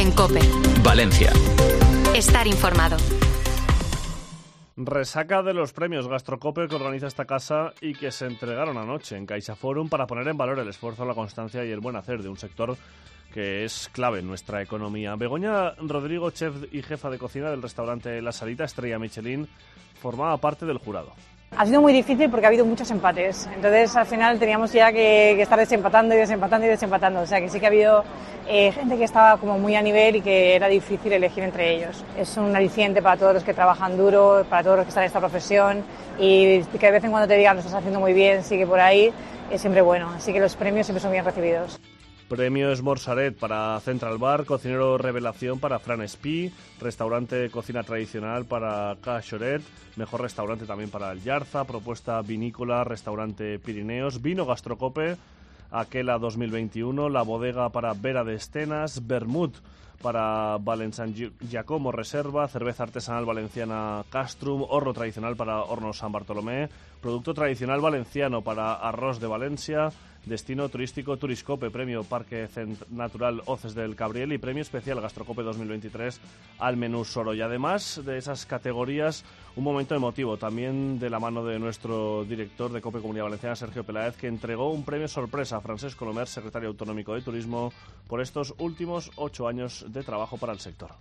Herrera en COPE. Valencia. Estar informado. Resaca de los premios Gastrocope que organiza esta casa y que se entregaron anoche en CaixaForum para poner en valor el esfuerzo, la constancia y el buen hacer de un sector que es clave en nuestra economía. Begoña Rodrigo, chef y jefa de cocina del restaurante La Salita, estrella Michelin, formaba parte del jurado. Ha sido muy difícil porque ha habido muchos empates, entonces al final teníamos ya que estar desempatando y desempatando y desempatando, o sea que sí que ha habido gente que estaba como muy a nivel y que era difícil elegir entre ellos. Es un aliciente para todos los que trabajan duro, para todos los que están en esta profesión, y que de vez en cuando te digan lo estás haciendo muy bien, sigue por ahí, es siempre bueno, así que los premios siempre son bien recibidos. Premio Esmorzaret para Central Bar, cocinero revelación para Fran Espí, restaurante de cocina tradicional para Cachoret, mejor restaurante también para El Yarza, propuesta vinícola, restaurante Pirineos, vino Gastrocope, Aquela 2021, la bodega para Vera de Estenas, Vermut para Valençan Giacomo Reserva, cerveza artesanal valenciana Castrum, horno tradicional para Hornos San Bartolomé, producto tradicional valenciano para Arroz de Valencia, destino turístico Turiscope, premio Parque Natural Hoces del Cabriel y premio especial Gastrocope 2023 al menú Soro. Y además de esas categorías, un momento emotivo también de la mano de nuestro director de COPE Comunidad Valenciana, Sergio Peláez, que entregó un premio sorpresa a Francesc Colomer, secretario autonómico de Turismo, por estos últimos 8 años de trabajo para el sector.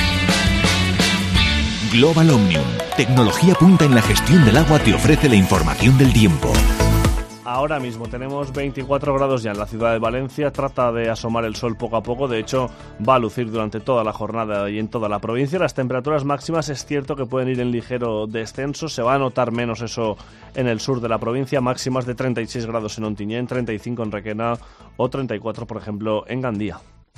Global Omnium, tecnología punta en la gestión del agua, te ofrece la información del tiempo. Ahora mismo tenemos 24 grados ya en la ciudad de Valencia, trata de asomar el sol poco a poco, de hecho va a lucir durante toda la jornada y en toda la provincia. Las temperaturas máximas es cierto que pueden ir en ligero descenso, se va a notar menos eso en el sur de la provincia, máximas de 36 grados en Ontinyent, 35 en Requena o 34 por ejemplo en Gandía.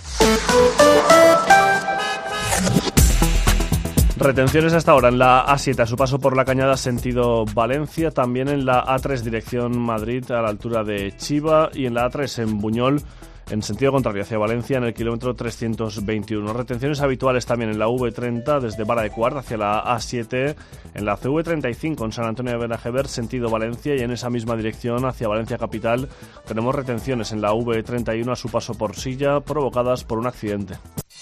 Retenciones hasta ahora en la A7 a su paso por la Cañada sentido Valencia, también en la A3 dirección Madrid a la altura de Chiva y en la A3 en Buñol en sentido contrario hacia Valencia en el kilómetro 321. Retenciones habituales también en la V30 desde Vara de Cuart hacia la A7, en la CV35 en San Antonio de Benajever sentido Valencia y en esa misma dirección hacia Valencia capital tenemos retenciones en la V31 a su paso por Silla provocadas por un accidente.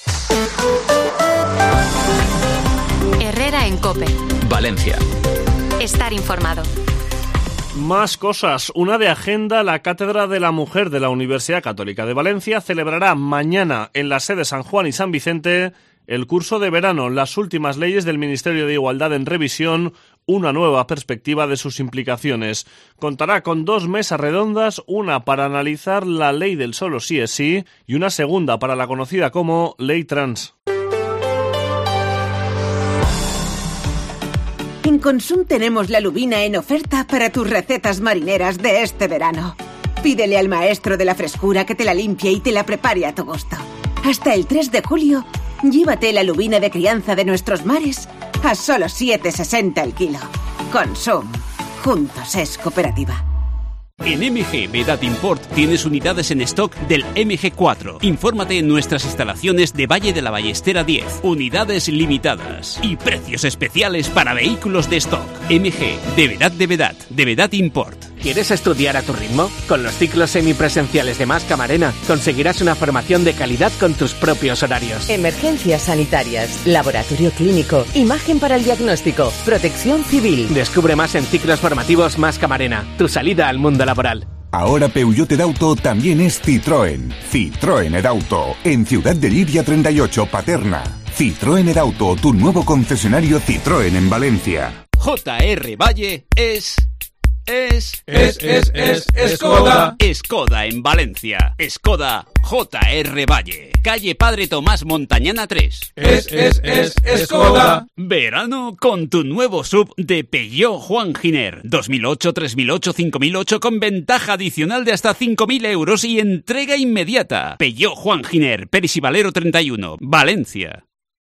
Herrera en COPE. Valencia. Estar informado. Más cosas. Una de agenda, la Cátedra de la Mujer de la Universidad Católica de Valencia celebrará mañana en la sede San Juan y San Vicente el curso de verano, las últimas leyes del Ministerio de Igualdad en revisión, una nueva perspectiva de sus implicaciones. Contará con 2 mesas redondas, una para analizar la ley del solo sí es sí y una segunda para la conocida como ley trans. En Consum tenemos la lubina en oferta para tus recetas marineras de este verano. Pídele al maestro de la frescura que te la limpie y te la prepare a tu gusto. Hasta el 3 de julio, llévate la lubina de crianza de nuestros mares a solo 7,60 el kilo. Consum. Juntos es cooperativa. En MG Vedad Import tienes unidades en stock del MG4. Infórmate en nuestras instalaciones de Valle de la Ballestera 10. Unidades limitadas y precios especiales para vehículos de stock. MG de Vedad Import. ¿Quieres estudiar a tu ritmo? Con los ciclos semipresenciales de Mas Camarena conseguirás una formación de calidad con tus propios horarios. Emergencias sanitarias, laboratorio clínico, imagen para el diagnóstico, protección civil. Descubre más en ciclos formativos Mas Camarena, tu salida al mundo laboral. Ahora Peugeot Edauto también es Citroën. Citroën Edauto, en Ciudad de Liria 38, Paterna. Citroën Edauto, tu nuevo concesionario Citroën en Valencia. JR Valle es Skoda. Skoda en Valencia. Skoda JR Valle. Calle Padre Tomás Montañana 3. Es Skoda. Verano con tu nuevo sub de Peugeot Juan Giner. 2008, 3008, 5008 con ventaja adicional de hasta 5.000 euros y entrega inmediata. Peugeot Juan Giner, Peris y Valero 31, Valencia.